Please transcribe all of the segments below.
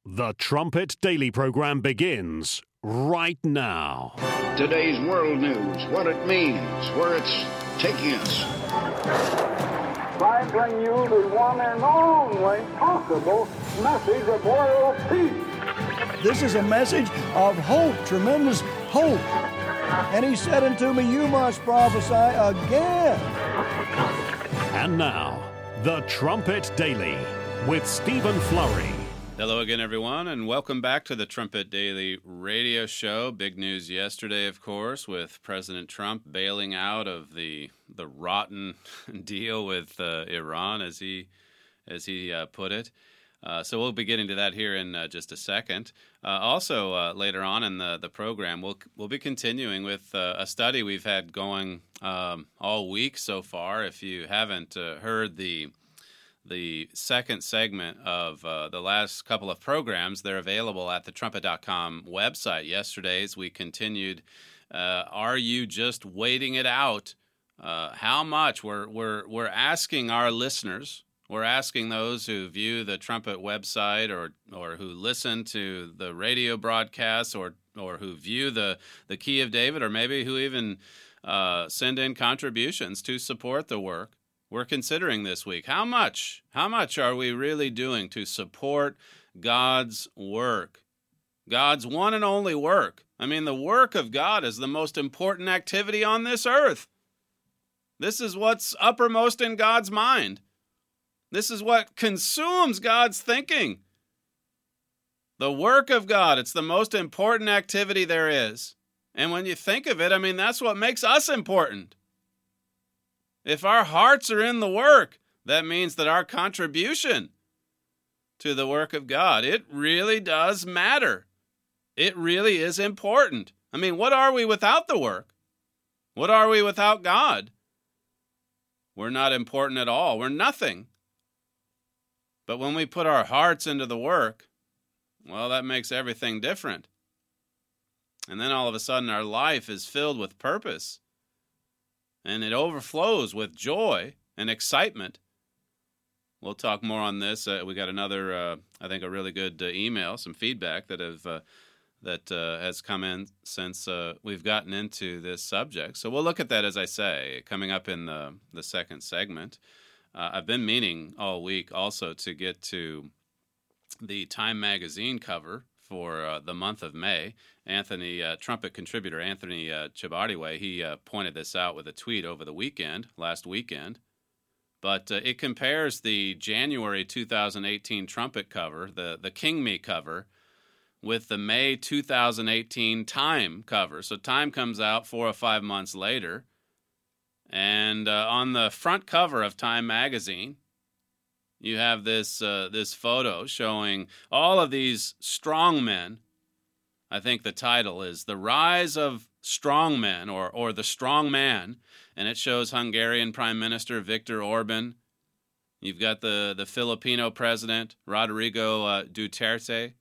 The Trumpet Daily program begins right now. Today's world news, what it means, where it's taking us. I bring you the one and only possible message of world peace. This is a message of hope, tremendous hope. And he said unto me, you must prophesy again. And now, The Trumpet Daily with Stephen Flurry. Hello again, everyone, and welcome back to the Trumpet Daily radio show. Big news yesterday, of course, with President Trump bailing out of the rotten deal with Iran, as he put it. So we'll be getting to that here in just a second. Also, later on in the program, we'll be continuing with a study we've had going all week so far. If you haven't heard the second segment of the last couple of programs, they're available at the trumpet.com website. Yesterday's we continued. Are you just waiting it out? How much? We're asking our listeners. We're asking those who view the Trumpet website or who listen to the radio broadcasts or who view the Key of David, or maybe who even send in contributions to support the work. We're considering this week. How much are we really doing to support God's work? God's one and only work. I mean, the work of God is the most important activity on this earth. This is what's uppermost in God's mind. This is what consumes God's thinking. The work of God, it's the most important activity there is. And when you think of it, I mean, that's what makes us important. If our hearts are in the work, that means that our contribution to the work of God, it really does matter. It really is important. I mean, what are we without the work? What are we without God? We're not important at all. We're nothing. But when we put our hearts into the work, well, that makes everything different. And then all of a sudden our life is filled with purpose. And it overflows with joy and excitement. We'll talk more on this. We got another, I think, a really good email, some feedback that has come in since we've gotten into this subject. So we'll look at that, as I say, coming up in the second segment. I've been meaning all week also to get to the Time magazine cover for the month of May. Anthony, Trumpet contributor Anthony Chibadiwe, he pointed this out with a tweet over the last weekend. But it compares the January 2018 Trumpet cover, the King Me cover, with the May 2018 Time cover. So Time comes out 4 or 5 months later. And on the front cover of Time magazine, you have this photo showing all of these strong men. I think the title is The Rise of Strongmen or The Strong Man, and it shows Hungarian Prime Minister Viktor Orban. You've got the Filipino president, Rodrigo Duterte,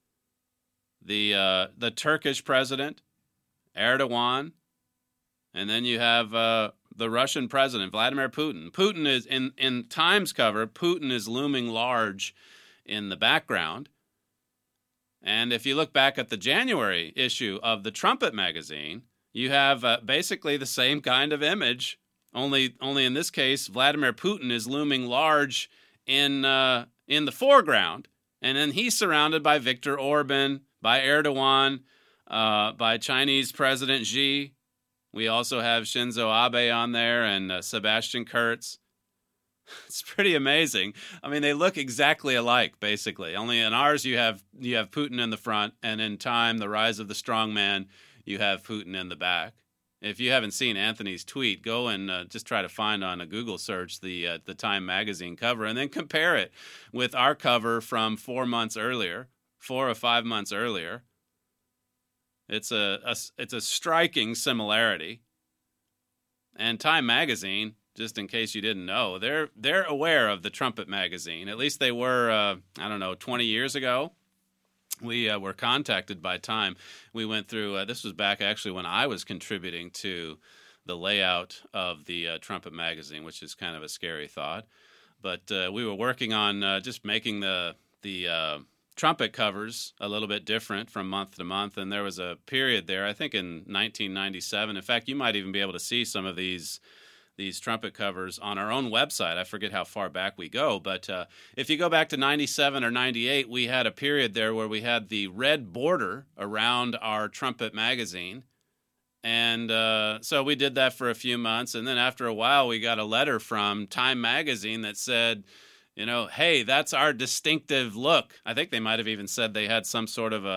the Turkish president, Erdogan, and then you have the Russian president, Vladimir Putin. Putin is, in Time's cover, Putin is looming large in the background. And if you look back at the January issue of the Trumpet magazine, you have basically the same kind of image, only in this case, Vladimir Putin is looming large in the foreground. And then he's surrounded by Viktor Orban, by Erdogan, by Chinese President Xi. We also have Shinzo Abe on there and Sebastian Kurz. It's pretty amazing. I mean, they look exactly alike, basically. Only in ours you have Putin in the front, and in Time, The Rise of the Strong Man, you have Putin in the back. If you haven't seen Anthony's tweet, go and just try to find on a Google search the Time magazine cover, and then compare it with our cover from 4 months earlier, 4 or 5 months earlier. It's a striking similarity. And Time magazine, just in case you didn't know, they're aware of the Trumpet magazine. At least they were, 20 years ago. We were contacted by Time. We went through, this was back actually when I was contributing to the layout of the Trumpet magazine, which is kind of a scary thought. But we were working on just making the trumpet covers a little bit different from month to month, and there was a period there, I think in 1997. In fact, you might even be able to see some of these trumpet covers on our own website. I forget how far back we go, but if you go back to 97 or 98, we had a period there where we had the red border around our trumpet magazine. And so we did that for a few months, and then after a while, we got a letter from Time magazine that said, you know, hey, that's our distinctive look. I think they might have even said they had some sort of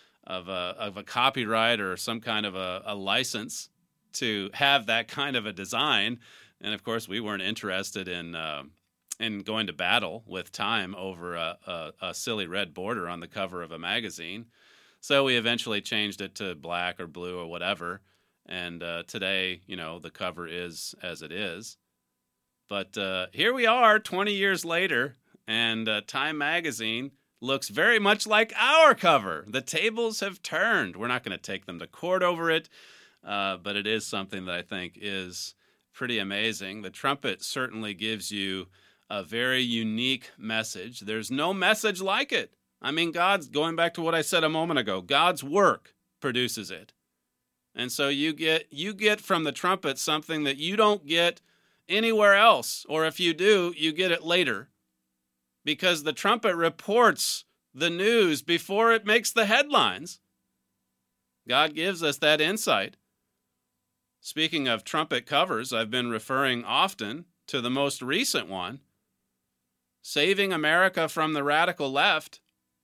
a copyright or some kind of a license to have that kind of a design. And of course, we weren't interested in going to battle with Time over a silly red border on the cover of a magazine. So we eventually changed it to black or blue or whatever. And today, you know, the cover is as it is. But here we are 20 years later, and Time magazine looks very much like our cover. The tables have turned. We're not going to take them to court over it, but it is something that I think is pretty amazing. The trumpet certainly gives you a very unique message. There's no message like it. I mean, God's, going back to what I said a moment ago, God's work produces it. And so you get from the trumpet something that you don't get anywhere else, or if you do, you get it later, because the trumpet reports the news before it makes the headlines. God gives us that insight. Speaking of trumpet covers, I've been referring often to the most recent one, Saving America from the Radical Left.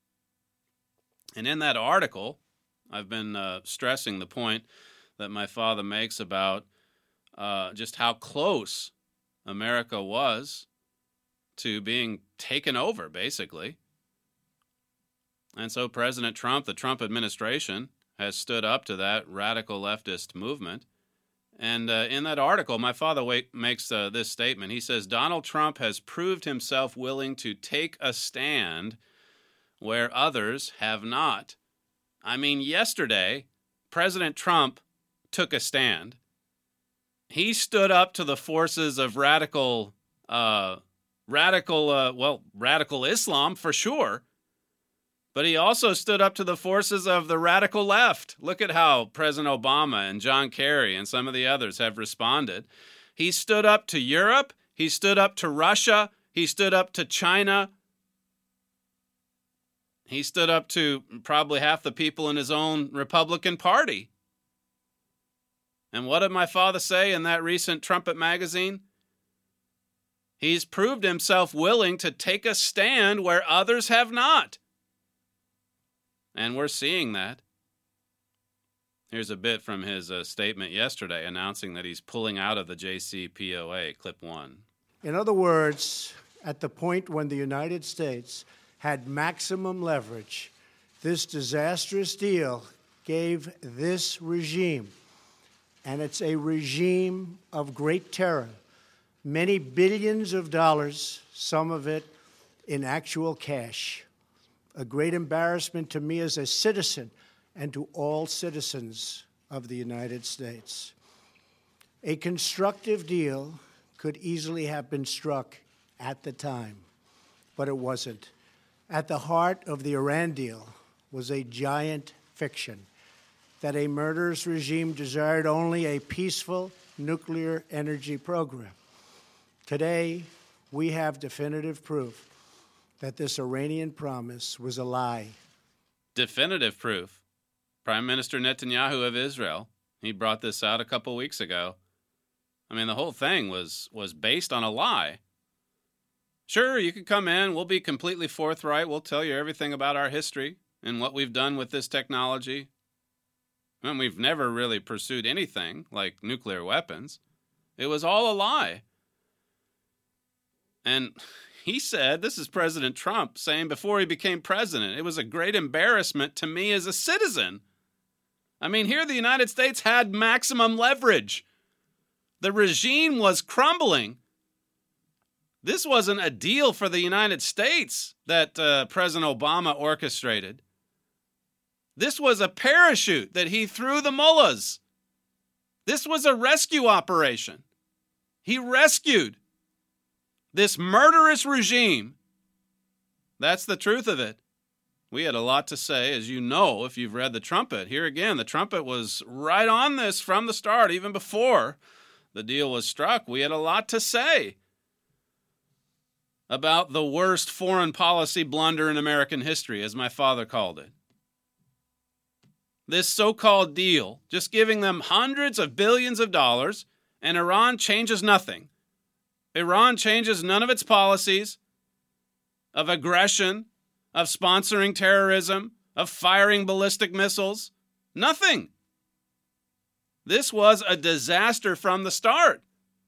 And in that article, I've been stressing the point that my father makes about just how close America was to being taken over, basically. And so President Trump, the Trump administration, has stood up to that radical leftist movement. And in that article, my father makes this statement. He says, Donald Trump has proved himself willing to take a stand where others have not. I mean, yesterday, President Trump took a stand. He stood up to the forces of radical Islam for sure, but he also stood up to the forces of the radical left. Look at how President Obama and John Kerry and some of the others have responded. He stood up to Europe. He stood up to Russia. He stood up to China. He stood up to probably half the people in his own Republican Party. And what did my father say in that recent Trumpet magazine? He's proved himself willing to take a stand where others have not. And we're seeing that. Here's a bit from his statement yesterday announcing that he's pulling out of the JCPOA, clip 1. In other words, at the point when the United States had maximum leverage, this disastrous deal gave this regime, and it's a regime of great terror, many billions of dollars, some of it in actual cash. A great embarrassment to me as a citizen and to all citizens of the United States. A constructive deal could easily have been struck at the time, but it wasn't. At the heart of the Iran deal was a giant fiction that a murderous regime desired only a peaceful nuclear energy program. Today, we have definitive proof that this Iranian promise was a lie. Definitive proof. Prime Minister Netanyahu of Israel, he brought this out a couple weeks ago. I mean, the whole thing was based on a lie. Sure, you could come in, we'll be completely forthright, we'll tell you everything about our history and what we've done with this technology. And we've never really pursued anything like nuclear weapons. It was all a lie. And he said, this is President Trump saying before he became president, it was a great embarrassment to me as a citizen. I mean, here the United States had maximum leverage. The regime was crumbling. This wasn't a deal for the United States that President Obama orchestrated. This was a parachute that he threw the mullahs. This was a rescue operation. He rescued this murderous regime. That's the truth of it. We had a lot to say, as you know, if you've read the Trumpet. Here again, the Trumpet was right on this from the start, even before the deal was struck. We had a lot to say about the worst foreign policy blunder in American history, as my father called it. This so-called deal, just giving them hundreds of billions of dollars, and Iran changes nothing. Iran changes none of its policies of aggression, of sponsoring terrorism, of firing ballistic missiles. Nothing. This was a disaster from the start.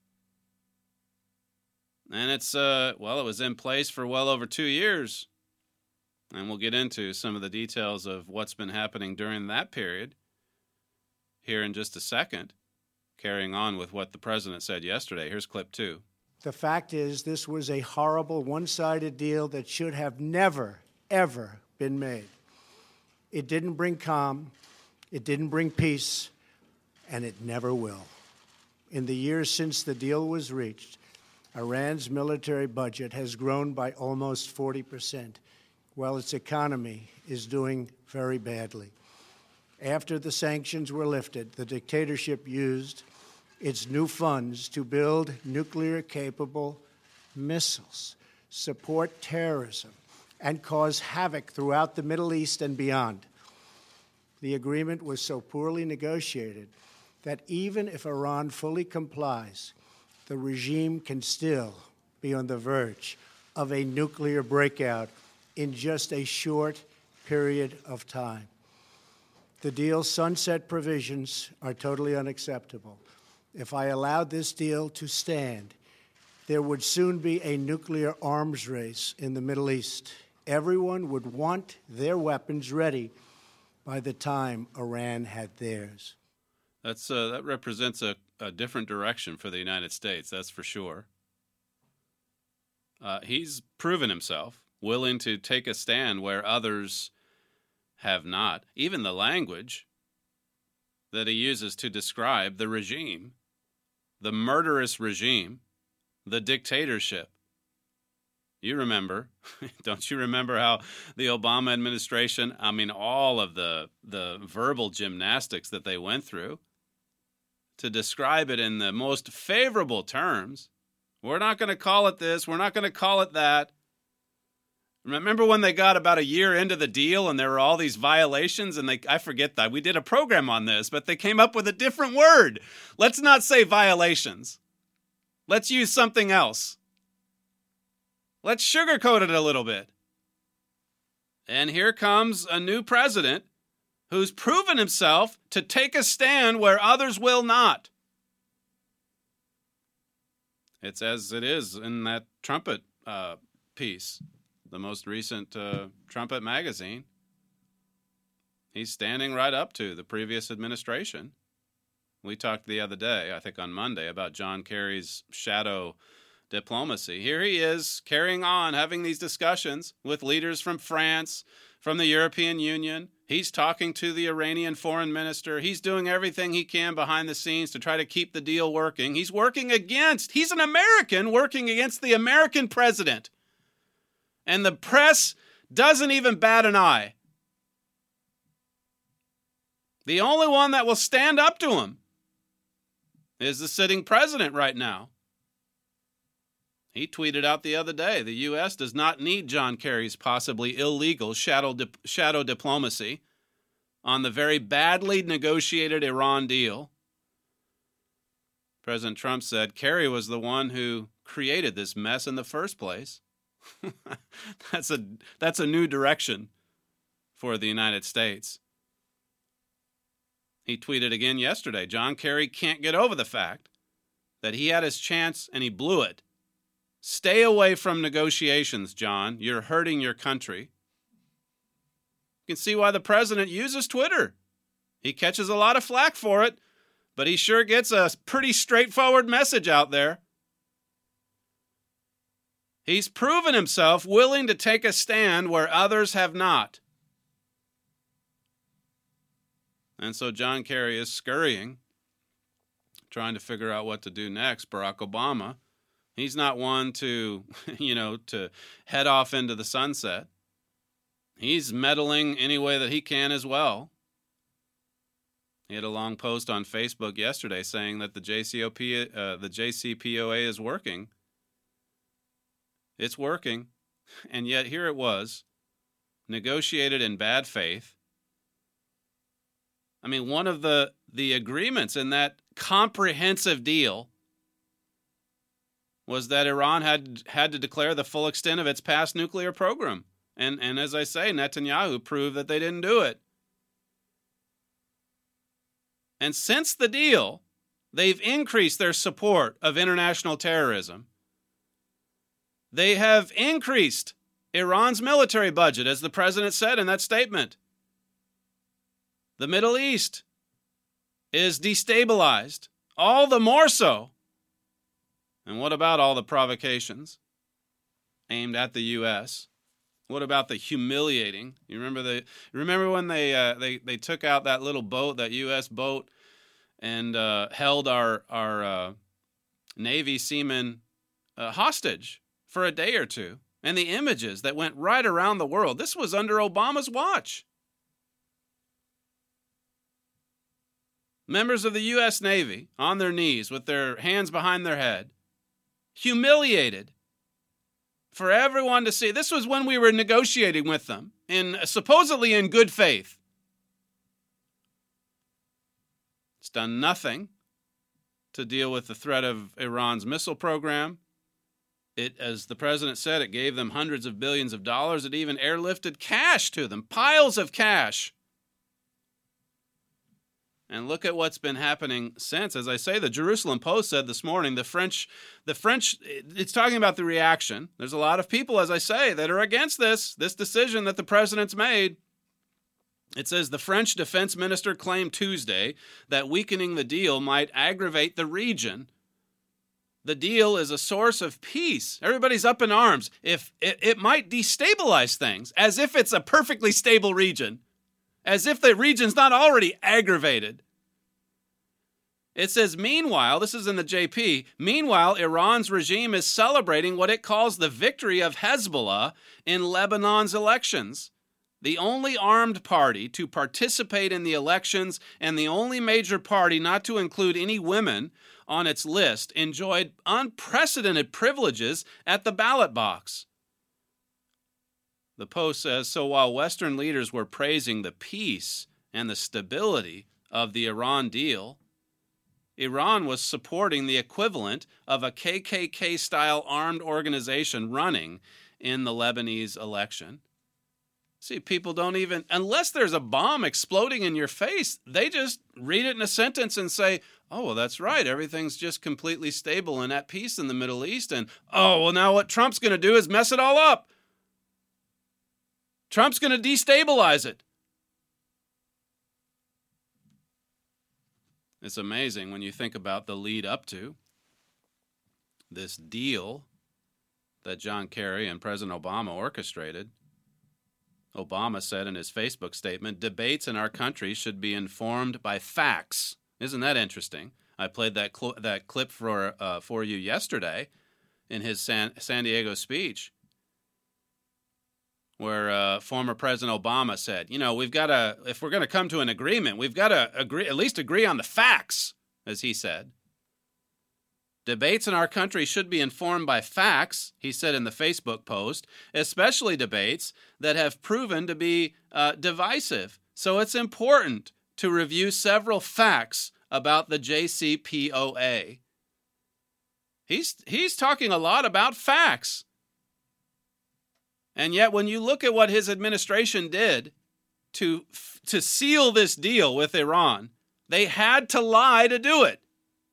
And it was in place for well over 2 years. And we'll get into some of the details of what's been happening during that period here in just a second, carrying on with what the president said yesterday. Here's clip 2. The fact is, this was a horrible, one-sided deal that should have never, ever been made. It didn't bring calm, it didn't bring peace, and it never will. In the years since the deal was reached, Iran's military budget has grown by almost 40%, while its economy is doing very badly. After the sanctions were lifted, the dictatorship used its new funds to build nuclear-capable missiles, support terrorism, and cause havoc throughout the Middle East and beyond. The agreement was so poorly negotiated that even if Iran fully complies, the regime can still be on the verge of a nuclear breakout in just a short period of time. The deal's sunset provisions are totally unacceptable. If I allowed this deal to stand, there would soon be a nuclear arms race in the Middle East. Everyone would want their weapons ready by the time Iran had theirs. That represents a different direction for the United States, that's for sure. He's proven himself willing to take a stand where others have not. Even the language that he uses to describe the regime, the murderous regime, the dictatorship. You remember, don't you remember how the Obama administration, all of the verbal gymnastics that they went through to describe it in the most favorable terms? We're not going to call it this, we're not going to call it that. Remember when they got about a year into the deal and there were all these violations, and I forget that. We did a program on this, but they came up with a different word. Let's not say violations. Let's use something else. Let's sugarcoat it a little bit. And here comes a new president who's proven himself to take a stand where others will not. It's as it is in that Trumpet piece, the most recent Trumpet magazine. He's standing right up to the previous administration. We talked the other day, I think on Monday, about John Kerry's shadow diplomacy. Here he is carrying on, having these discussions with leaders from France, from the European Union. He's talking to the Iranian foreign minister. He's doing everything he can behind the scenes to try to keep the deal working. He's an American working against the American president. And the press doesn't even bat an eye. The only one that will stand up to him is the sitting president right now. He tweeted out the other day, the U.S. does not need John Kerry's possibly illegal shadow diplomacy on the very badly negotiated Iran deal. President Trump said Kerry was the one who created this mess in the first place. That's a new direction for the United States. He tweeted again yesterday, John Kerry can't get over the fact that he had his chance and he blew it. Stay away from negotiations, John. You're hurting your country. You can see why the president uses Twitter. He catches a lot of flack for it, but he sure gets a pretty straightforward message out there. He's proven himself willing to take a stand where others have not. And so John Kerry is scurrying, trying to figure out what to do next. Barack Obama, he's not one to, to head off into the sunset. he's meddling any way that he can as well. He had a long post on Facebook yesterday saying that the JCPOA is working. It's working. And yet here it was, negotiated in bad faith. I mean, one of the agreements in that comprehensive deal was that Iran had to declare the full extent of its past nuclear program. And as I say, Netanyahu proved that they didn't do it. And since the deal, they've increased their support of international terrorism. They have increased Iran's military budget, as the president said in that statement. The Middle East is destabilized, all the more so. And what about all the provocations aimed at the U.S.? What about the humiliating? You remember when they took out that little boat, that U.S. boat, and held our Navy seamen hostage for a day or two, and the images that went right around the world. This was under Obama's watch. Members of the U.S. Navy on their knees with their hands behind their head, humiliated for everyone to see. This was when we were negotiating with them, supposedly in good faith. It's done nothing to deal with the threat of Iran's missile program. It, as the president said, it gave them hundreds of billions of dollars. It even airlifted cash to them, piles of cash. And look at what's been happening since. As I say, the Jerusalem Post said this morning, the French, it's talking about the reaction. There's a lot of people, as I say, that are against this decision that the president's made. It says the French defense minister claimed Tuesday that weakening the deal might aggravate the region. The deal is a source of peace. Everybody's up in arms. If it might destabilize things, as if it's a perfectly stable region. As if the region's not already aggravated. It says, meanwhile, this is in the JP, meanwhile, Iran's regime is celebrating what it calls the victory of Hezbollah in Lebanon's elections. The only armed party to participate in the elections and the only major party not to include any women on its list enjoyed unprecedented privileges at the ballot box. The Post says, so while Western leaders were praising the peace and the stability of the Iran deal, Iran was supporting the equivalent of a KKK-style armed organization running in the Lebanese election. See, people don't even, unless there's a bomb exploding in your face, they just read it in a sentence and say, oh, well, that's right, everything's just completely stable and at peace in the Middle East, and, oh, well, now what Trump's going to do is mess it all up. Trump's going to destabilize it. It's amazing when you think about the lead up to this deal that John Kerry and President Obama orchestrated. Obama said in his Facebook statement, debates in our country should be informed by facts. Isn't that interesting? I played that clip for you yesterday in his San Diego speech, where former President Obama said, you know, we've got to, if we're going to come to an agreement, we've got to at least agree on the facts, as he said. Debates in our country should be informed by facts, he said in the Facebook post, especially debates that have proven to be divisive. So it's important to review several facts about the JCPOA. He's talking a lot about facts. And yet when you look at what his administration did to seal this deal with Iran, they had to lie to do it.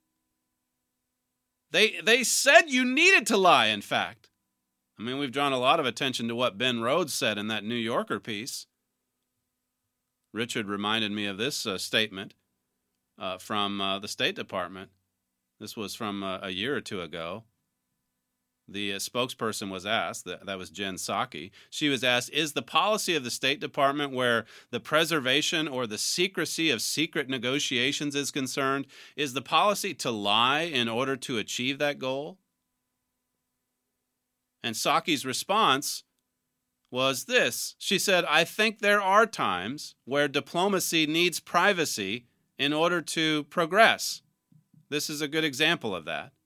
They said you needed to lie, in fact. I mean, we've drawn a lot of attention to what Ben Rhodes said in that New Yorker piece. Richard reminded me of this statement from the State Department. This was from a year or two ago. The spokesperson was asked, that was Jen Psaki, she was asked, is the policy of the State Department where the preservation or the secrecy of secret negotiations is concerned, is the policy to lie in order to achieve that goal? And Psaki's response was this. She said, I think there are times where diplomacy needs privacy in order to progress. This is a good example of that.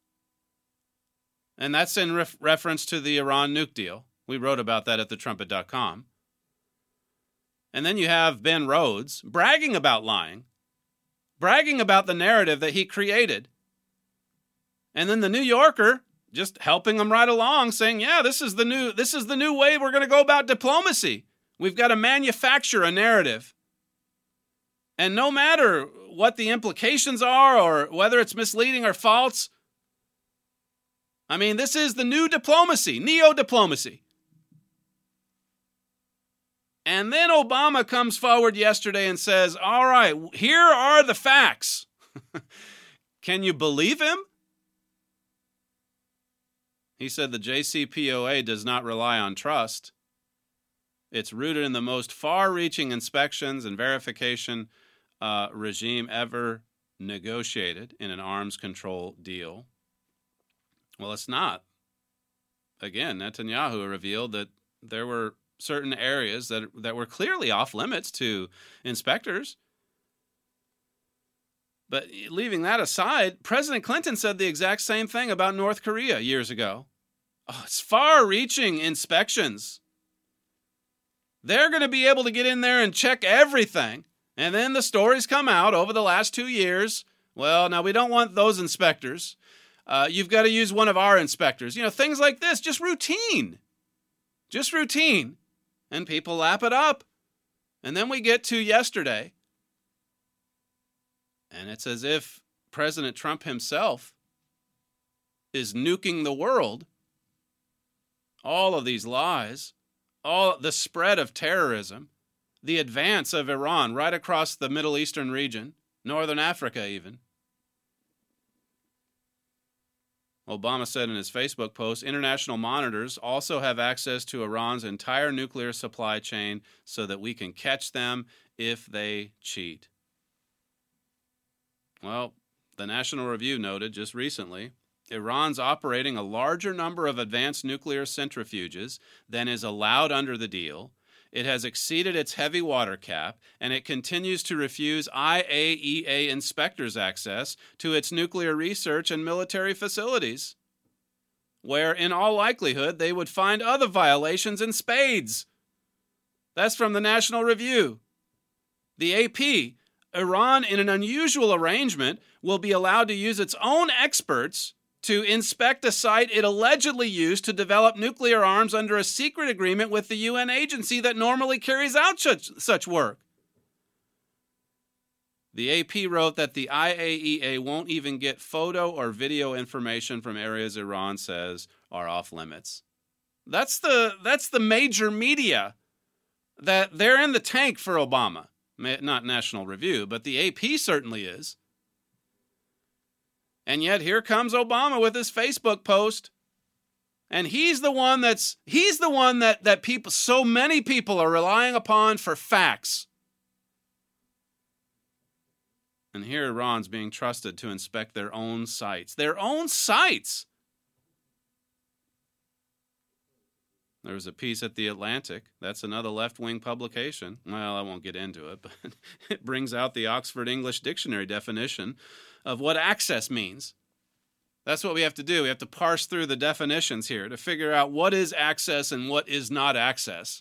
And that's in reference to the Iran nuke deal. We wrote about that at thetrumpet.com. And then you have Ben Rhodes bragging about lying, bragging about the narrative that he created. And then the New Yorker just helping him right along, saying, yeah, this is the new way we're going to go about diplomacy. We've got to manufacture a narrative. And no matter what the implications are or whether it's misleading or false, I mean, this is the new diplomacy, neo-diplomacy. And then Obama comes forward yesterday and says, all right, here are the facts. Can you believe him? He said the JCPOA does not rely on trust. It's rooted in the most far-reaching inspections and verification regime ever negotiated in an arms control deal. Well, it's not. Again, Netanyahu revealed that there were certain areas that were clearly off limits to inspectors. But leaving that aside, President Clinton said the exact same thing about North Korea years ago. Oh, it's far-reaching inspections. They're going to be able to get in there and check everything. And then the stories come out over the last 2 years. Well, now we don't want those inspectors. You've got to use one of our inspectors. You know, things like this, just routine. Just routine. And people lap it up. And then we get to yesterday. And it's as if President Trump himself is nuking the world. All of these lies, all the spread of terrorism, the advance of Iran right across the Middle Eastern region, Northern Africa even. Obama said in his Facebook post, international monitors also have access to Iran's entire nuclear supply chain so that we can catch them if they cheat. Well, the National Review noted just recently, Iran's operating a larger number of advanced nuclear centrifuges than is allowed under the deal. It has exceeded its heavy water cap, and it continues to refuse IAEA inspectors access to its nuclear research and military facilities, where in all likelihood they would find other violations in spades. That's from the National Review. The AP, Iran, in an unusual arrangement, will be allowed to use its own experts to inspect a site it allegedly used to develop nuclear arms under a secret agreement with the UN agency that normally carries out such work. The AP wrote that the IAEA won't even get photo or video information from areas Iran says are off limits. That's the major media that they're in the tank for Obama. Not National Review, but the AP certainly is. And yet here comes Obama with his Facebook post. And he's the one that people, so many people are relying upon for facts. And here Iran's being trusted to inspect their own sites. Their own sites! There was a piece at The Atlantic. That's another left-wing publication. Well, I won't get into it, but it brings out the Oxford English Dictionary definition of what access means. That's what we have to do. We have to parse through the definitions here to figure out what is access and what is not access.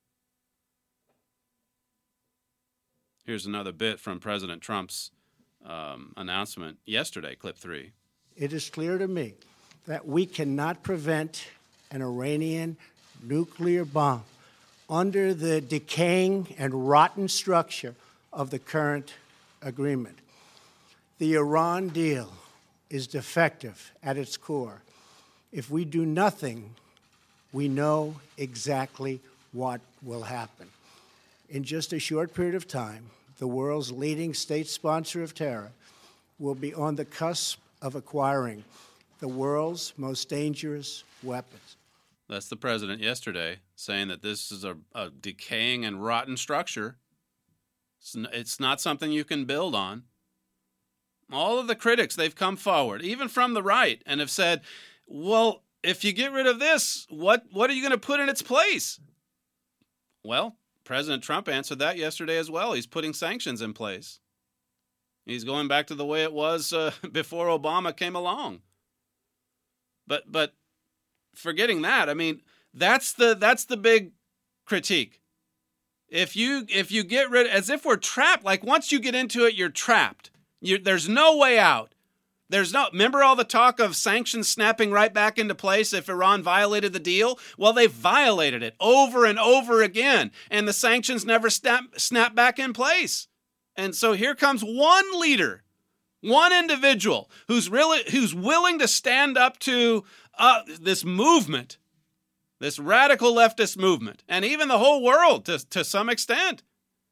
Here's another bit from President Trump's announcement yesterday, clip 3. It is clear to me that we cannot prevent an Iranian nuclear bomb under the decaying and rotten structure of the current agreement. The Iran deal is defective at its core. If we do nothing, we know exactly what will happen. In just a short period of time, the world's leading state sponsor of terror will be on the cusp of acquiring the world's most dangerous weapons. That's the president yesterday saying that this is a decaying and rotten structure. It's not something you can build on. All of the critics, they've come forward, even from the right, and have said, well, if you get rid of this, what are you going to put in its place? Well, President Trump answered that yesterday as well. He's putting sanctions in place. He's going back to the way it was before Obama came along. But forgetting that, I mean, that's the big critique. If you get rid, as if we're trapped, like once you get into it, you're trapped. There's no way out. Remember all the talk of sanctions snapping right back into place if Iran violated the deal? Well, they violated it over and over again, and the sanctions never snap back in place. And so here comes one leader, one individual who's willing to stand up to this movement, this radical leftist movement, and even the whole world to some extent.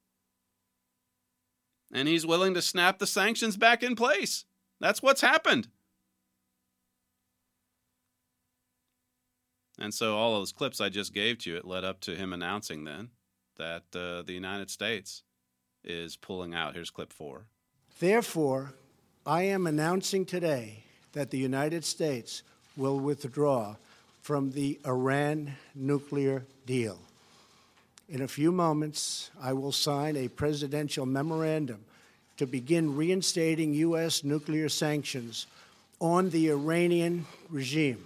And he's willing to snap the sanctions back in place. That's what's happened. And so all those clips I just gave to you, it led up to him announcing then that the United States is pulling out. Here's clip 4. Therefore, I am announcing today that the United States will withdraw from the Iran nuclear deal. In a few moments, I will sign a presidential memorandum to begin reinstating U.S. nuclear sanctions on the Iranian regime.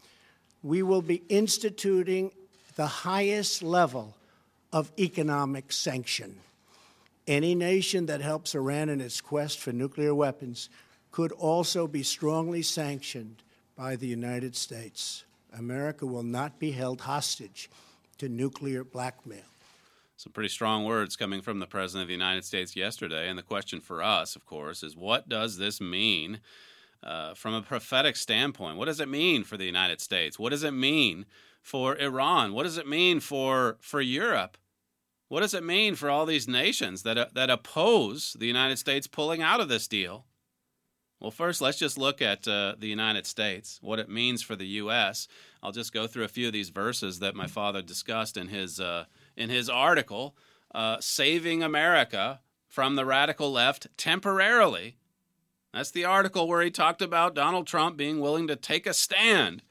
We will be instituting the highest level of economic sanction. Any nation that helps Iran in its quest for nuclear weapons could also be strongly sanctioned by the United States. America will not be held hostage to nuclear blackmail. Some pretty strong words coming from the President of the United States yesterday. And the question for us, of course, is what does this mean from a prophetic standpoint? What does it mean for the United States? What does it mean for Iran? What does it mean for Europe? What does it mean for all these nations that oppose the United States pulling out of this deal? Well, first, let's just look at the United States, what it means for the U.S. I'll just go through a few of these verses that my father discussed in his article, Saving America from the Radical Left Temporarily. That's the article where he talked about Donald Trump being willing to take a stand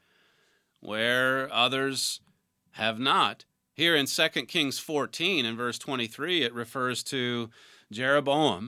where others have not. Here in 2 Kings 14 in verse 23, it refers to Jeroboam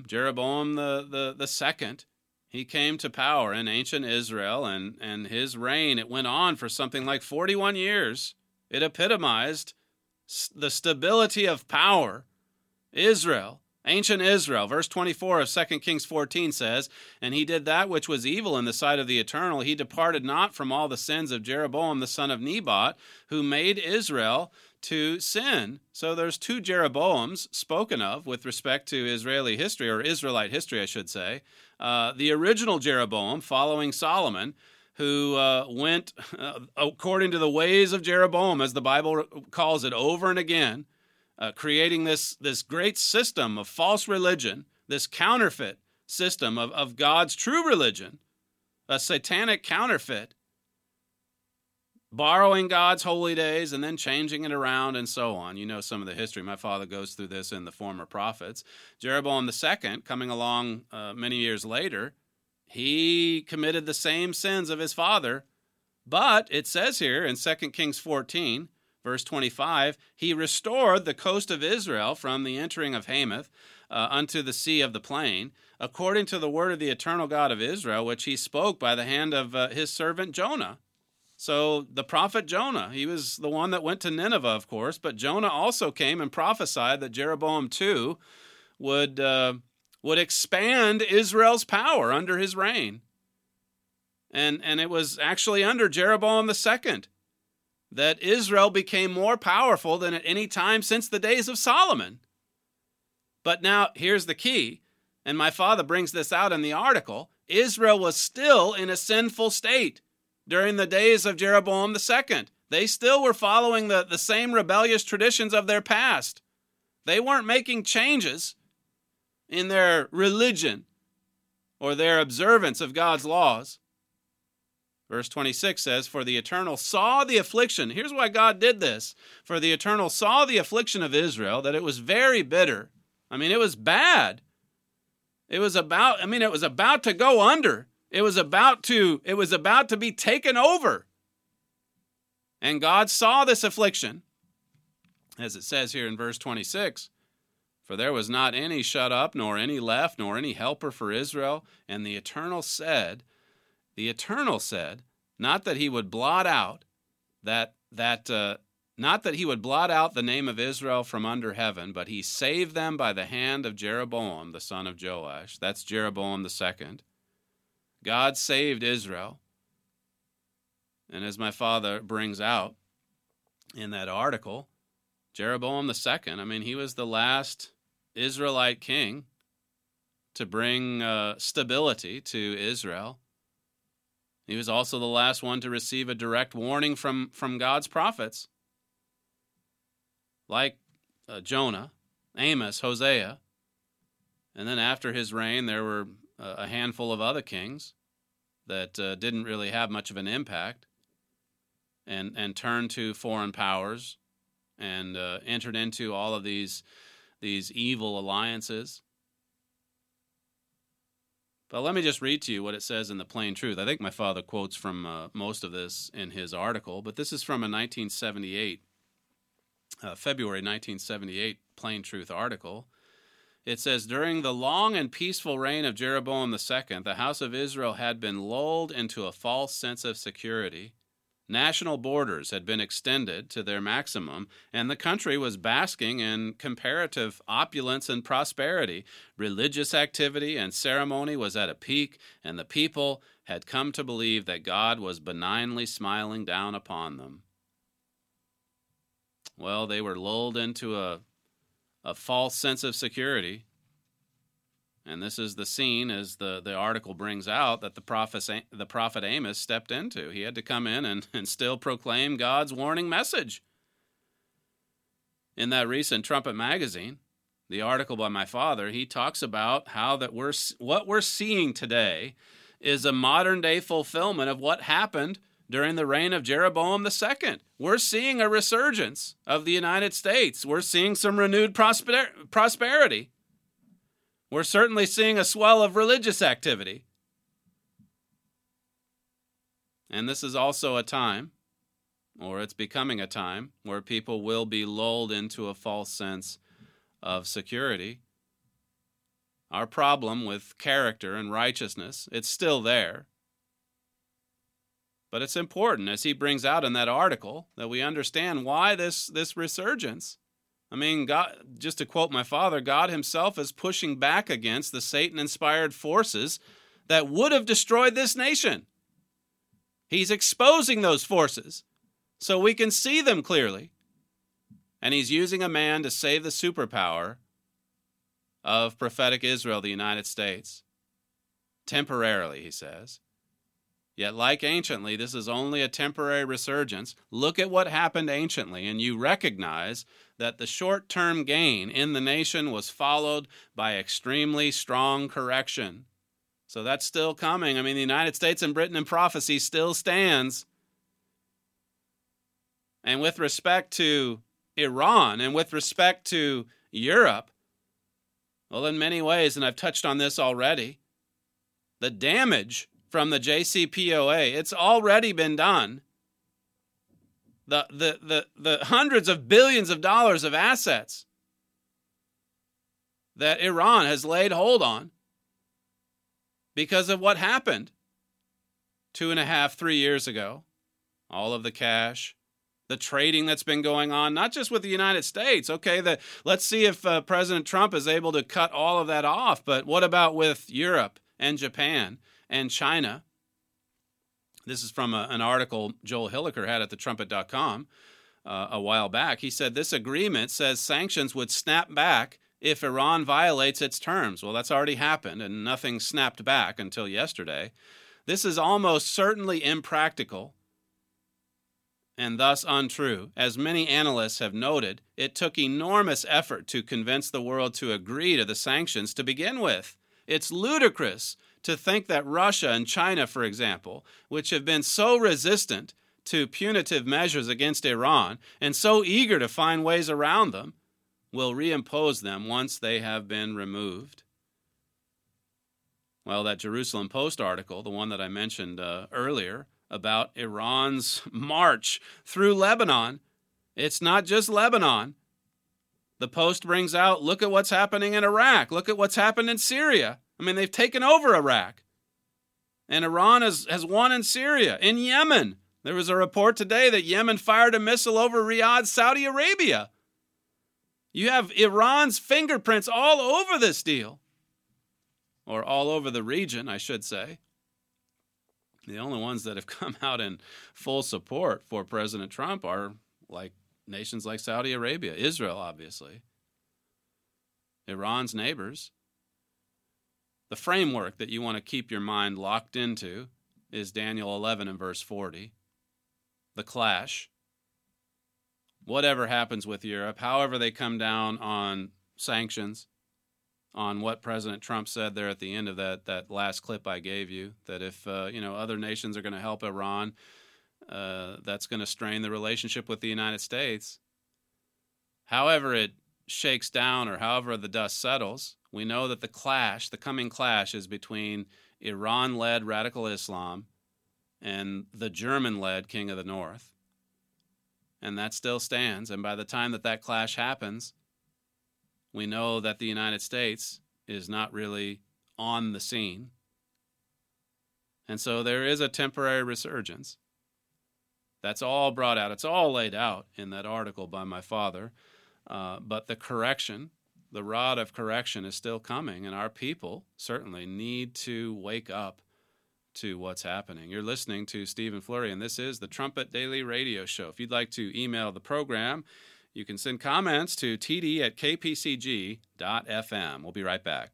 the second. He came to power in ancient Israel, and his reign, it went on for something like 41 years. It epitomized the stability of power. Israel, ancient Israel. Verse 24 of 2 Kings 14 says, "And he did that which was evil in the sight of the Eternal. He departed not from all the sins of Jeroboam the son of Nebat, who made Israel to sin." So there's two Jeroboams spoken of with respect to Israeli history, or Israelite history, I should say. The original Jeroboam, following Solomon, who went according to the ways of Jeroboam, as the Bible calls it over and again, creating this great system of false religion, this counterfeit system of God's true religion, a satanic counterfeit, borrowing God's holy days and then changing it around and so on. You know some of the history. My father goes through this in the Former Prophets. Jeroboam II, coming along many years later, he committed the same sins of his father, but it says here in 2 Kings 14, verse 25, he restored the coast of Israel from the entering of Hamath unto the sea of the plain, according to the word of the eternal God of Israel, which he spoke by the hand of his servant Jonah. So the prophet Jonah, he was the one that went to Nineveh, of course, but Jonah also came and prophesied that Jeroboam II would expand Israel's power under his reign. And it was actually under Jeroboam II that Israel became more powerful than at any time since the days of Solomon. But now, here's the key, and my father brings this out in the article, Israel was still in a sinful state during the days of Jeroboam II. They still were following the same rebellious traditions of their past. They weren't making changes in their religion or their observance of God's laws. Verse 26 says, "For the Eternal saw the affliction." Here's why God did this. "For the Eternal saw the affliction of Israel, that it was very bitter." I mean, it was bad. It was about to go under. It was about to be taken over. And God saw this affliction, as it says here in verse 26, for there was not any shut up, nor any left, nor any helper for Israel. And the Eternal said, not that he would blot out not that he would blot out the name of Israel from under heaven, but he saved them by the hand of Jeroboam, the son of Joash. That's Jeroboam the second. God saved Israel. And as my father brings out in that article, Jeroboam the second, he was the last Israelite king to bring stability to Israel. He was also the last one to receive a direct warning from God's prophets, like Jonah, Amos, Hosea. And then after his reign, there were a handful of other kings that didn't really have much of an impact and turned to foreign powers and entered into all of these evil alliances. But let me just read to you what it says in the Plain Truth. I think my father quotes from most of this in his article, but this is from a 1978, February 1978 Plain Truth article. It says, during the long and peaceful reign of Jeroboam II, the house of Israel had been lulled into a false sense of security. National borders had been extended to their maximum, and the country was basking in comparative opulence and prosperity. Religious activity and ceremony was at a peak, and the people had come to believe that God was benignly smiling down upon them. Well, they were lulled into a false sense of security. And this is the scene, as the article brings out, that the prophet Amos stepped into. He had to come in and still proclaim God's warning message. In that recent Trumpet magazine, the article by my father, he talks about how that what we're seeing today is a modern-day fulfillment of what happened during the reign of Jeroboam II. We're seeing a resurgence of the United States. We're seeing some renewed prosperity. We're certainly seeing a swell of religious activity. And this is also a time, or it's becoming a time, where people will be lulled into a false sense of security. Our problem with character and righteousness, it's still there. But it's important, as he brings out in that article, that we understand why this resurgence. God, just to quote my father, God himself is pushing back against the Satan-inspired forces that would have destroyed this nation. He's exposing those forces so we can see them clearly. And he's using a man to save the superpower of prophetic Israel, the United States. Temporarily, he says. Yet, like anciently, this is only a temporary resurgence. Look at what happened anciently, and you recognize that the short-term gain in the nation was followed by extremely strong correction. So that's still coming. The United States and Britain in prophecy still stands. And with respect to Iran and with respect to Europe, well, in many ways, and I've touched on this already, the damage from the JCPOA, it's already been done. The hundreds of billions of dollars of assets that Iran has laid hold on because of what happened 2.5, 3 years ago. All of the cash, the trading that's been going on, not just with the United States. Okay, let's see if President Trump is able to cut all of that off, but what about with Europe and Japan and China? This is from an article Joel Hilliker had at thetrumpet.com a while back. He said, this agreement says sanctions would snap back if Iran violates its terms. Well, that's already happened, and nothing snapped back until yesterday. This is almost certainly impractical and thus untrue. As many analysts have noted, it took enormous effort to convince the world to agree to the sanctions to begin with. It's ludicrous to think that Russia and China, for example, which have been so resistant to punitive measures against Iran and so eager to find ways around them, will reimpose them once they have been removed. Well, that Jerusalem Post article, the one that I mentioned earlier, about Iran's march through Lebanon. It's not just Lebanon. The Post brings out, look at what's happening in Iraq. Look at what's happened in Syria. I mean, they've taken over Iraq. And Iran has won in Syria. In Yemen, there was a report today that Yemen fired a missile over Riyadh, Saudi Arabia. You have Iran's fingerprints all over this deal. Or all over the region, I should say. The only ones that have come out in full support for President Trump are like nations like Saudi Arabia, Israel, obviously, Iran's neighbors. The framework that you want to keep your mind locked into is Daniel 11 and verse 40. The clash. Whatever happens with Europe, however they come down on sanctions, on what President Trump said there at the end of that last clip I gave you, that if other nations are going to help Iran, that's going to strain the relationship with the United States. However it shakes down or however the dust settles, we know that the coming clash is between Iran-led radical Islam and the German-led King of the North. And that still stands. And by the time that clash happens, we know that the United States is not really on the scene. And so there is a temporary resurgence. That's all brought out. It's all laid out in that article by my father. But the correction, the rod of correction is still coming, and our people certainly need to wake up to what's happening. You're listening to Stephen Flurry, and this is the Trumpet Daily Radio Show. If you'd like to email the program, you can send comments to td@kpcg.fm. We'll be right back.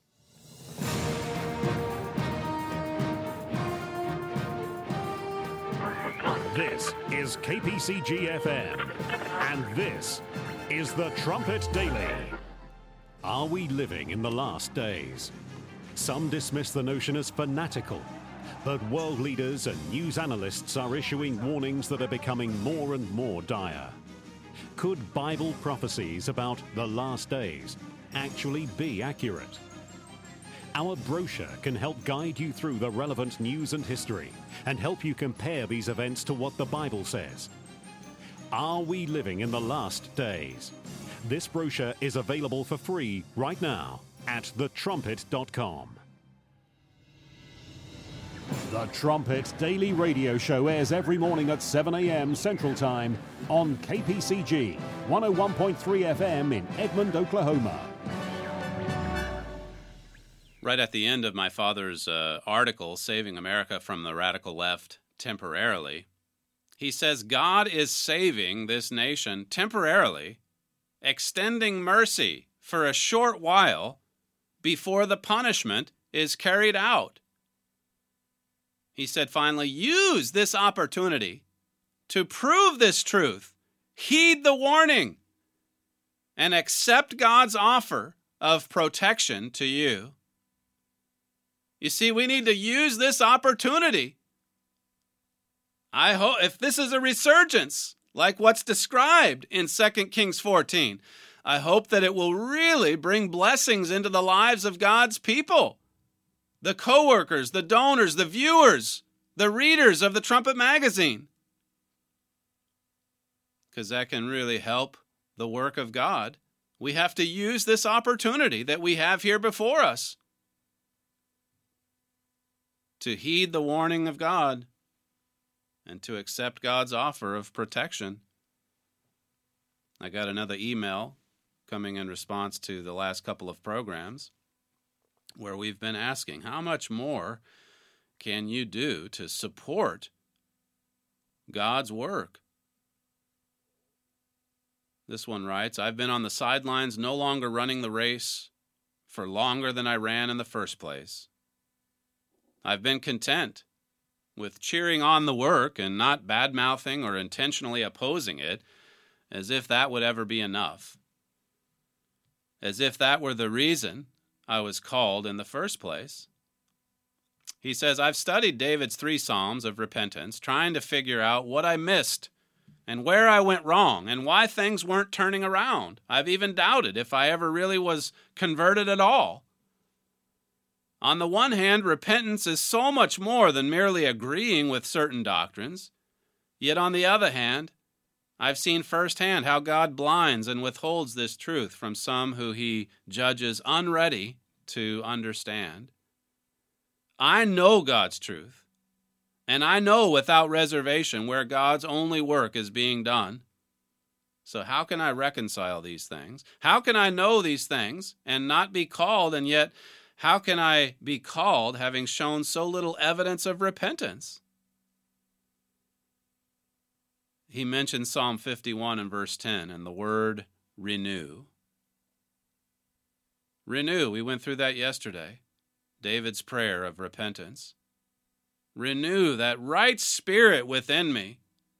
This is KPCG-FM, and this is the Trumpet Daily. Are we living in the last days? Some dismiss the notion as fanatical, but world leaders and news analysts are issuing warnings that are becoming more and more dire. Could Bible prophecies about the last days actually be accurate? Our brochure can help guide you through the relevant news and history and help you compare these events to what the Bible says. Are we living in the last days? This brochure is available for free right now at thetrumpet.com. The Trumpet Daily Radio Show airs every morning at 7 a.m. Central Time on KPCG 101.3 FM in Edmond, Oklahoma. Right at the end of my father's article, Saving America from the Radical Left Temporarily, he says God is saving this nation temporarily, extending mercy for a short while before the punishment is carried out. He said, finally, use this opportunity to prove this truth, heed the warning, and accept God's offer of protection to you. You see, we need to use this opportunity. I hope, if this is a resurgence, like what's described in 2 Kings 14, I hope that it will really bring blessings into the lives of God's people. The co-workers, the donors, the viewers, the readers of the Trumpet magazine. Because that can really help the work of God. We have to use this opportunity that we have here before us to heed the warning of God and to accept God's offer of protection. I got another email coming in response to the last couple of programs where we've been asking, how much more can you do to support God's work? This one writes, I've been on the sidelines, no longer running the race for longer than I ran in the first place. I've been content with cheering on the work and not bad-mouthing or intentionally opposing it, as if that would ever be enough. As if that were the reason I was called in the first place. He says, I've studied David's 3 Psalms of repentance, trying to figure out what I missed and where I went wrong and why things weren't turning around. I've even doubted if I ever really was converted at all. On the one hand, repentance is so much more than merely agreeing with certain doctrines. Yet on the other hand, I've seen firsthand how God blinds and withholds this truth from some who he judges unready to understand. I know God's truth, and I know without reservation where God's only work is being done. So how can I reconcile these things? How can I know these things and not be called, and yet how can I be called having shown so little evidence of repentance? He mentions Psalm 51 and verse 10 and the word renew. Renew, we went through that yesterday. David's prayer of repentance. Renew that right spirit within me.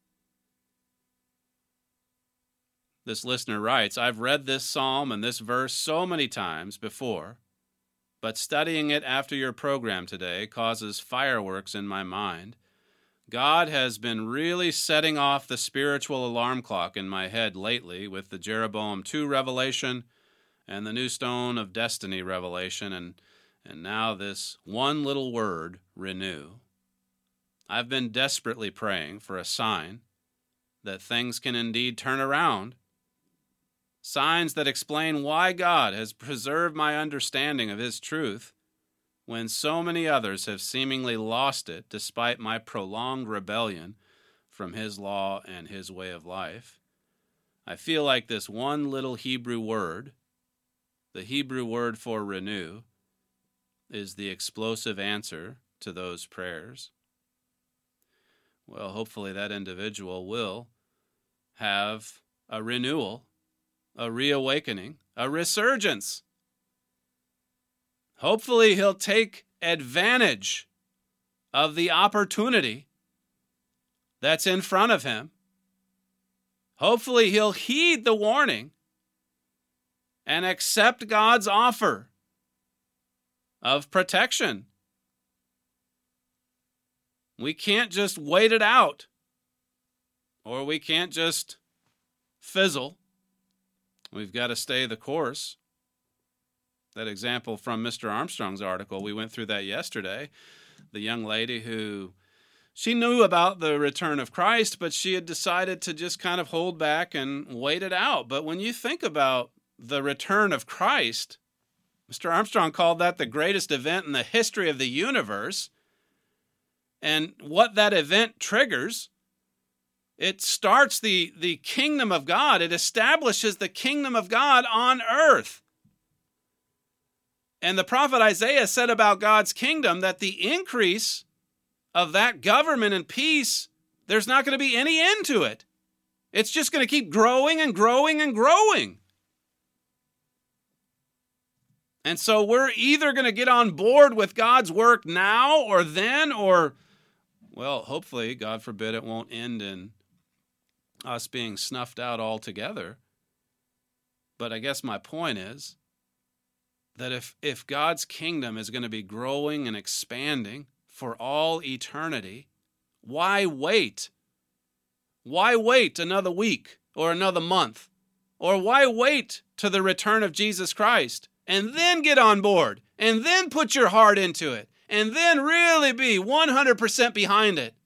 This listener writes, I've read this psalm and this verse so many times before, but studying it after your program today causes fireworks in my mind. God has been really setting off the spiritual alarm clock in my head lately with the Jeroboam 2 revelation and the New Stone of Destiny revelation, and now this one little word, renew. I've been desperately praying for a sign that things can indeed turn around. Signs that explain why God has preserved my understanding of his truth when so many others have seemingly lost it despite my prolonged rebellion from his law and his way of life. I feel like this one little Hebrew word, the Hebrew word for renew, is the explosive answer to those prayers. Well, hopefully that individual will have a renewal, a reawakening, a resurgence. Hopefully he'll take advantage of the opportunity that's in front of him. Hopefully he'll heed the warning and accept God's offer of protection. We can't just wait it out, or we can't just fizzle. We've got to stay the course. That example from Mr. Armstrong's article, we went through that yesterday. The young lady who, she knew about the return of Christ, but she had decided to just kind of hold back and wait it out. But when you think about the return of Christ, Mr. Armstrong called that the greatest event in the history of the universe. And what that event triggers, it starts the kingdom of God. It establishes the kingdom of God on earth. And the prophet Isaiah said about God's kingdom that the increase of that government and peace, there's not going to be any end to it. It's just going to keep growing and growing and growing. And so we're either going to get on board with God's work now or then, or, well, hopefully, God forbid, it won't end in us being snuffed out altogether. But I guess my point is that if God's kingdom is going to be growing and expanding for all eternity, why wait? Why wait another week or another month? Or why wait to the return of Jesus Christ and then get on board and then put your heart into it and then really be 100% behind it?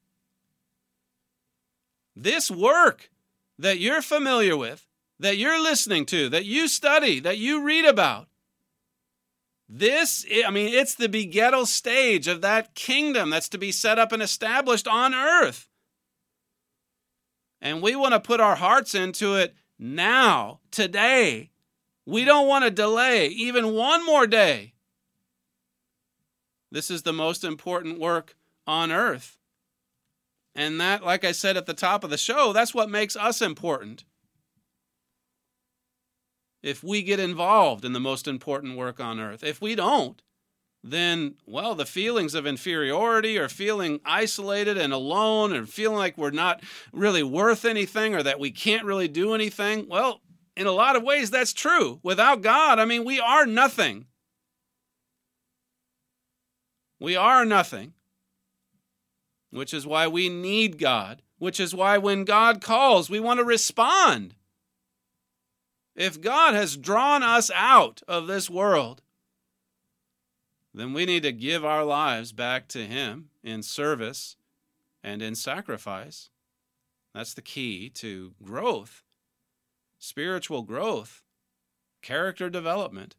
This work that you're familiar with, that you're listening to, that you study, that you read about, it's the begettal stage of that kingdom that's to be set up and established on earth. And we want to put our hearts into it now, today. We don't want to delay even one more day. This is the most important work on earth. And that, like I said at the top of the show, that's what makes us important. If we get involved in the most important work on earth. If we don't, then, well, the feelings of inferiority or feeling isolated and alone and feeling like we're not really worth anything or that we can't really do anything, well, in a lot of ways that's true. Without God, we are nothing. We are nothing. Which is why we need God. Which is why when God calls, we want to respond. If God has drawn us out of this world, then we need to give our lives back to him in service and in sacrifice. That's the key to growth, spiritual growth, character development.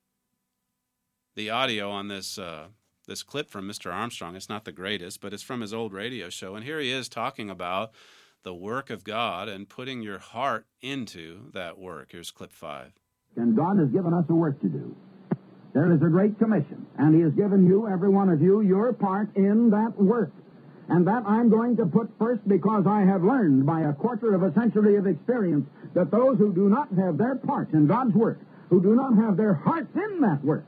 The audio on this clip from Mr. Armstrong, it's not the greatest, but it's from his old radio show. And here he is talking about the work of God and putting your heart into that work. Here's clip 5. And God has given us a work to do. There is a great commission, and he has given you, every one of you, your part in that work. And that I'm going to put first because I have learned by a quarter of a century of experience that those who do not have their part in God's work, who do not have their hearts in that work,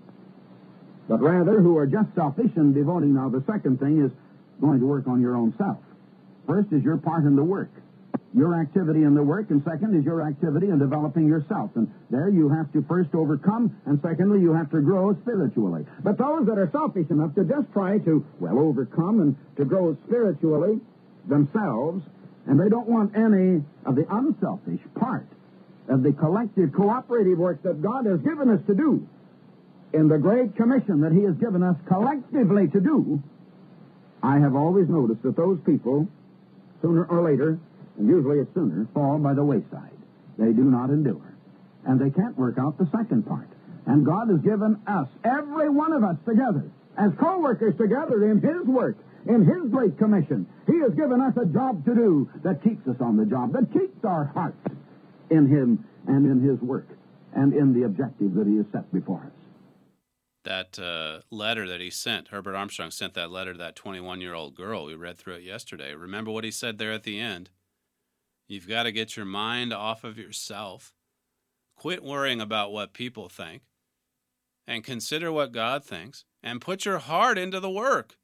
but rather who are just selfish and devoting. Now, the second thing is going to work on your own self. First is your part in the work, your activity in the work, and second is your activity in developing yourself. And there you have to first overcome, and secondly, you have to grow spiritually. But those that are selfish enough to just try to, overcome and to grow spiritually themselves, and they don't want any of the unselfish part of the collective cooperative work that God has given us to do in the great commission that he has given us collectively to do, I have always noticed that those people, sooner or later, and usually it's sooner, fall by the wayside. They do not endure. And they can't work out the second part. And God has given us, every one of us together, as co-workers together in his work, in his great commission. He has given us a job to do that keeps us on the job, that keeps our hearts in him and in his work and in the objective that he has set before us. That letter that he sent, Herbert Armstrong sent that letter to that 21-year-old girl. We read through it yesterday. Remember what he said there at the end? You've got to get your mind off of yourself. Quit worrying about what people think and consider what God thinks and put your heart into the work.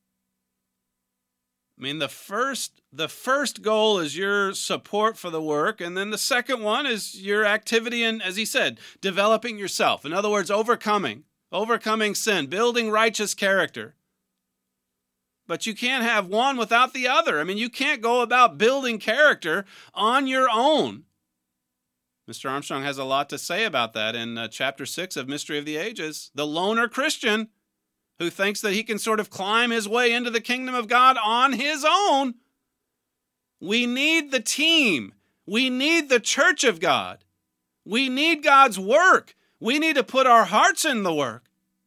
I mean, the first goal is your support for the work, and then the second one is your activity in, as he said, developing yourself. In other words, overcoming sin, building righteous character. But you can't have one without the other. I mean, you can't go about building character on your own. Mr. Armstrong has a lot to say about that in Chapter 6 of Mystery of the Ages. The loner Christian who thinks that he can sort of climb his way into the kingdom of God on his own. We need the team. We need the church of God. We need God's work. We need to put our hearts in the work.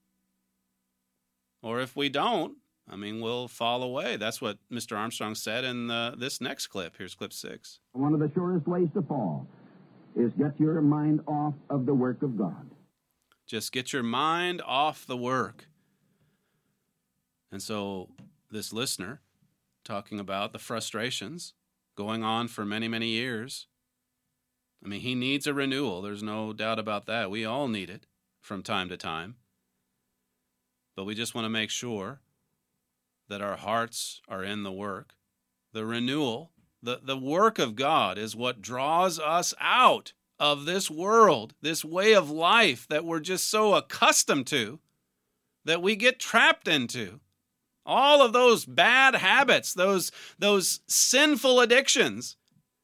Or if we don't, we'll fall away. That's what Mr. Armstrong said in this next clip. Here's clip 6. One of the surest ways to fall is get your mind off of the work of God. Just get your mind off the work. And so this listener, talking about the frustrations going on for many, many years, he needs a renewal. There's no doubt about that. We all need it from time to time. But we just want to make sure that our hearts are in the work. The renewal, the work of God is what draws us out of this world, this way of life that we're just so accustomed to, that we get trapped into. All of those bad habits, those sinful addictions.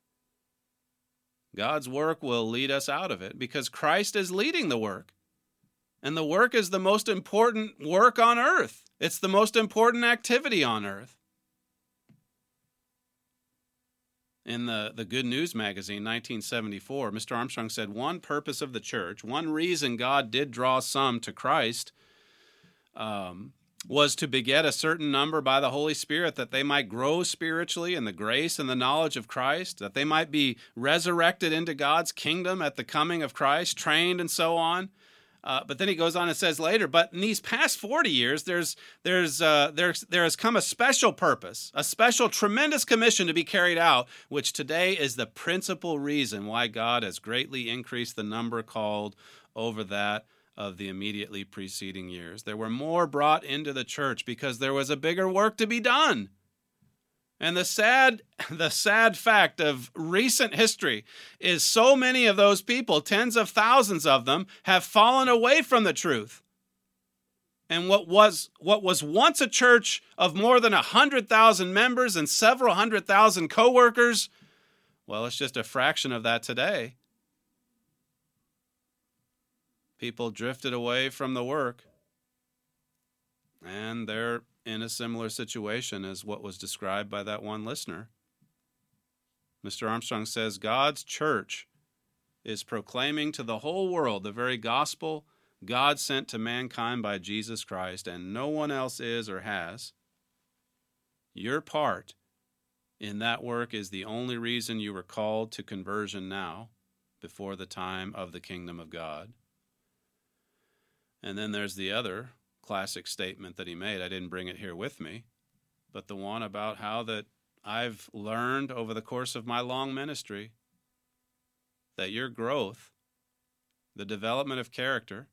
God's work will lead us out of it because Christ is leading the work. And the work is the most important work on earth. It's the most important activity on earth. In the Good News magazine, 1974, Mr. Armstrong said one purpose of the church, one reason God did draw some to Christ, was to beget a certain number by the Holy Spirit, that they might grow spiritually in the grace and the knowledge of Christ, that they might be resurrected into God's kingdom at the coming of Christ, trained and so on. But then he goes on and says later, but in these past 40 years, there has come a special purpose, a special tremendous commission to be carried out, which today is the principal reason why God has greatly increased the number called over that of the immediately preceding years. There were more brought into the church because there was a bigger work to be done. And the sad fact of recent history is so many of those people, tens of thousands of them, have fallen away from the truth. And what was once a church of more than 100,000 members and several 100,000 co-workers, well, it's just a fraction of that today. People drifted away from the work. And they're in a similar situation as what was described by that one listener. Mr. Armstrong says, God's church is proclaiming to the whole world the very gospel God sent to mankind by Jesus Christ, and no one else is or has. Your part in that work is the only reason you were called to conversion now, before the time of the kingdom of God. And then there's the other classic statement that he made. I didn't bring it here with me, but the one about how that I've learned over the course of my long ministry that your growth, the development of character,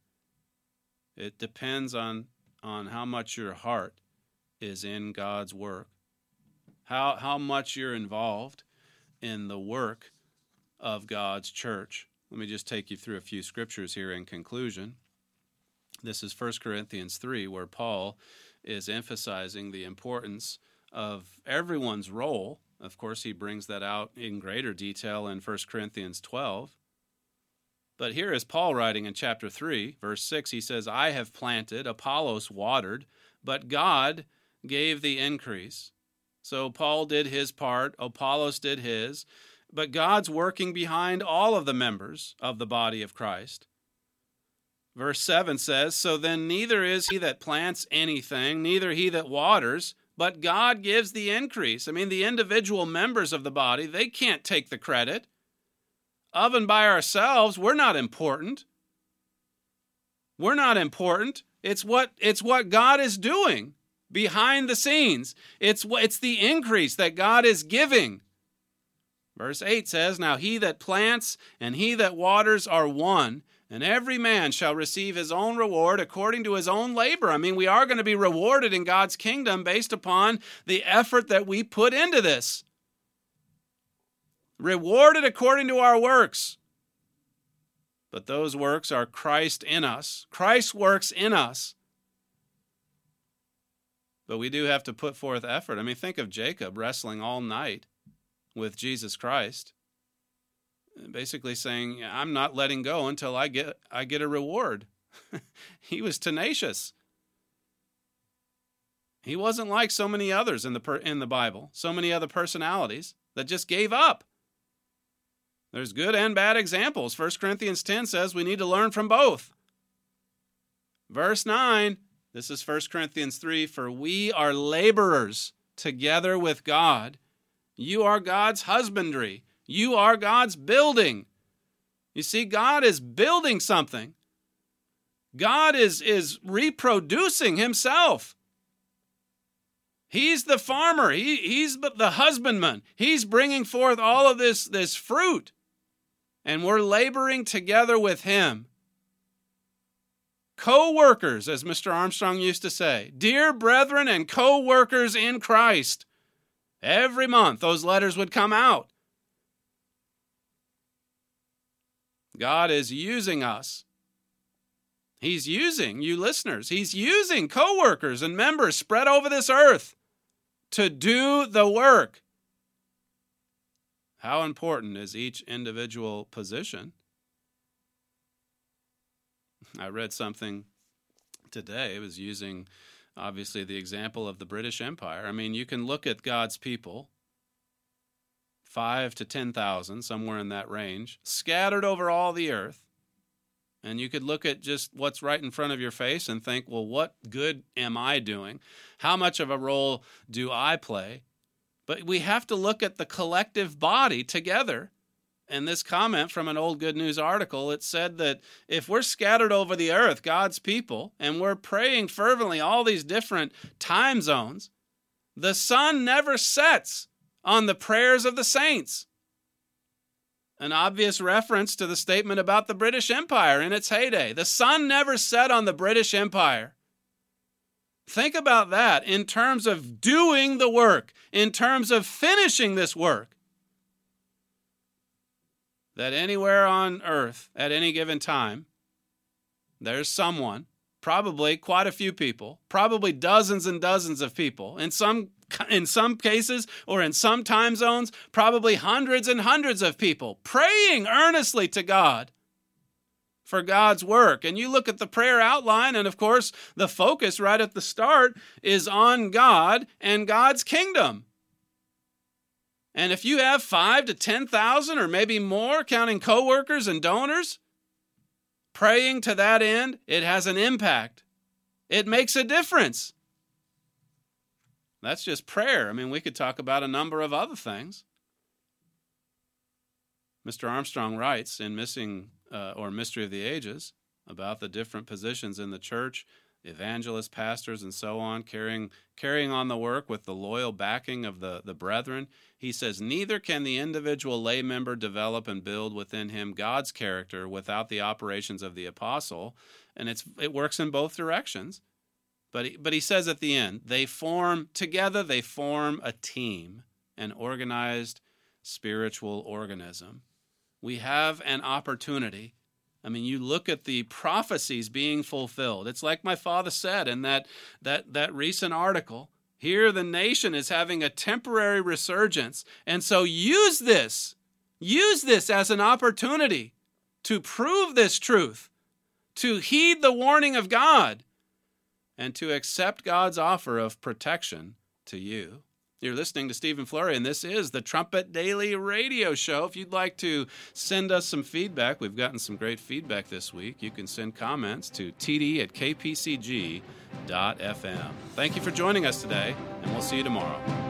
it depends on how much your heart is in God's work, how much you're involved in the work of God's church. Let me just take you through a few scriptures here in conclusion. This is 1 Corinthians 3, where Paul is emphasizing the importance of everyone's role. Of course, he brings that out in greater detail in 1 Corinthians 12. But here is Paul writing in chapter 3, verse 6. He says, I have planted, Apollos watered, but God gave the increase. So Paul did his part, Apollos did his, but God's working behind all of the members of the body of Christ. Verse 7 says, so then neither is he that plants anything, neither he that waters, but God gives the increase. I mean, the individual members of the body, they can't take the credit. Of and by ourselves, we're not important. We're not important. It's what God is doing behind the scenes. It's the increase that God is giving. Verse 8 says, now he that plants and he that waters are one, and every man shall receive his own reward according to his own labor. I mean, we are going to be rewarded in God's kingdom based upon the effort that we put into this. Rewarded according to our works. But those works are Christ in us. Christ works in us. But we do have to put forth effort. I mean, think of Jacob wrestling all night with Jesus Christ, basically saying, I'm not letting go until I get a reward. He was tenacious. He wasn't like so many others in the Bible, so many other personalities that just gave up. There's good and bad examples. 1 Corinthians 10 says we need to learn from both. Verse 9, this is 1 Corinthians 3, for we are laborers together with God. You are God's husbandry. You are God's building. You see, God is building something. God is reproducing himself. He's the farmer. He's the husbandman. He's bringing forth all of this fruit. And we're laboring together with him. Co-workers, as Mr. Armstrong used to say. Dear brethren and co-workers in Christ. Every month those letters would come out. God is using us. He's using you listeners. He's using co-workers and members spread over this earth to do the work. How important is each individual position? I read something today. It was using, obviously, the example of the British Empire. I mean, you can look at God's people, 5 to 10,000, somewhere in that range, scattered over all the earth. And you could look at just what's right in front of your face and think, well, what good am I doing? How much of a role do I play? But we have to look at the collective body together. And this comment from an old Good News article, it said that if we're scattered over the earth, God's people, and we're praying fervently all these different time zones, the sun never sets on the prayers of the saints. An obvious reference to the statement about the British Empire in its heyday. The sun never set on the British Empire. Think about that in terms of doing the work, in terms of finishing this work. That anywhere on earth at any given time, there's someone, probably quite a few people, probably dozens and dozens of people, in some cases or in some time zones, probably hundreds and hundreds of people praying earnestly to God for God's work. And you look at the prayer outline, and of course, the focus right at the start is on God and God's kingdom. And if you have 5,000 to 10,000 or maybe more, counting coworkers and donors, praying to that end, it has an impact. It makes a difference. That's just prayer. I mean, we could talk about a number of other things. Mr. Armstrong writes in Mystery of the Ages about the different positions in the church, evangelists, pastors, and so on, carrying on the work with the loyal backing of the brethren. He says, neither can the individual lay member develop and build within him God's character without the operations of the apostle, and it works in both directions. But he says at the end, they form a team, an organized spiritual organism. We have an opportunity. I mean, you look at the prophecies being fulfilled. It's like my father said in that recent article. Here the nation is having a temporary resurgence. And so use this as an opportunity to prove this truth, to heed the warning of God, and to accept God's offer of protection to you. You're listening to Stephen Flurry, and this is the Trumpet Daily Radio Show. If you'd like to send us some feedback, we've gotten some great feedback this week. You can send comments to td@kpcg.fm. Thank you for joining us today, and we'll see you tomorrow.